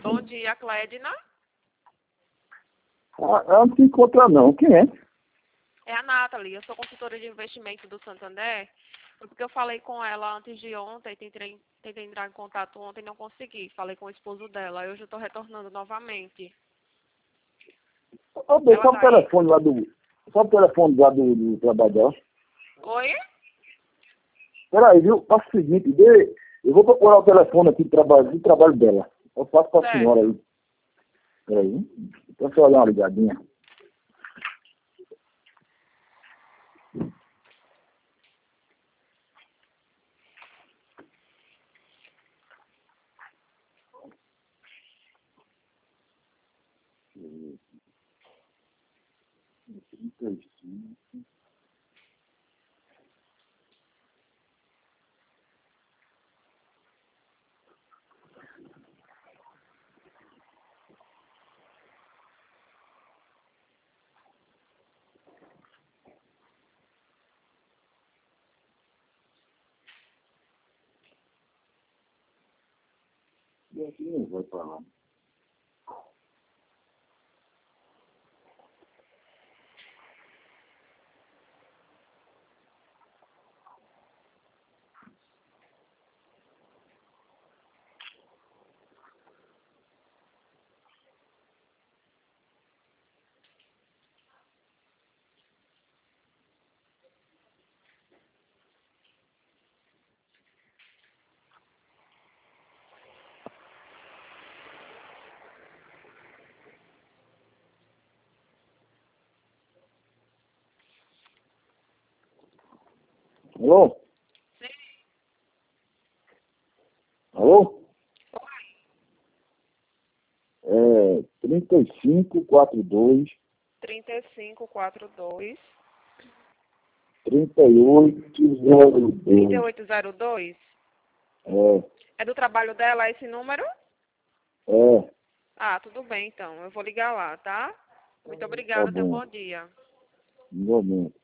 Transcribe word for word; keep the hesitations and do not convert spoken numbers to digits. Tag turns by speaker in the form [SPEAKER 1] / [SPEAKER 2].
[SPEAKER 1] Bom dia, Clédina.
[SPEAKER 2] Ah, ela não se encontra não. Quem é?
[SPEAKER 1] É a Nathalie, eu sou consultora de investimento do Santander. Foi porque eu falei com ela antes de ontem, tentei, tentei entrar em contato ontem e não consegui. Falei com o esposo dela, hoje eu estou retornando novamente.
[SPEAKER 2] Ô, bem,
[SPEAKER 1] Ela
[SPEAKER 2] só o
[SPEAKER 1] tá aí?
[SPEAKER 2] telefone lá do... Só o telefone lá do, do trabalho dela.
[SPEAKER 1] Oi?
[SPEAKER 2] Peraí, viu? Faça o seguinte, dê... eu vou procurar o telefone aqui do trabalho, do trabalho dela. Eu passo para a senhora
[SPEAKER 1] Certo.
[SPEAKER 2] aí. Peraí. Deixa eu olhar uma ligadinha. trinta e cinco. E aqui não vai para lá. Alô? Alô? É, trinta e cinco, quarenta e dois,
[SPEAKER 1] trinta e cinco, quarenta e dois,
[SPEAKER 2] trinta e oito, zero
[SPEAKER 1] trinta e
[SPEAKER 2] dois.
[SPEAKER 1] oito zero dois.
[SPEAKER 2] É,
[SPEAKER 1] É do trabalho dela esse número?
[SPEAKER 2] é,
[SPEAKER 1] Ah, tudo bem então. Eu vou ligar lá, tá? Muito
[SPEAKER 2] tá
[SPEAKER 1] obrigada, tenha um
[SPEAKER 2] bom.
[SPEAKER 1] bom dia.
[SPEAKER 2] Igualmente.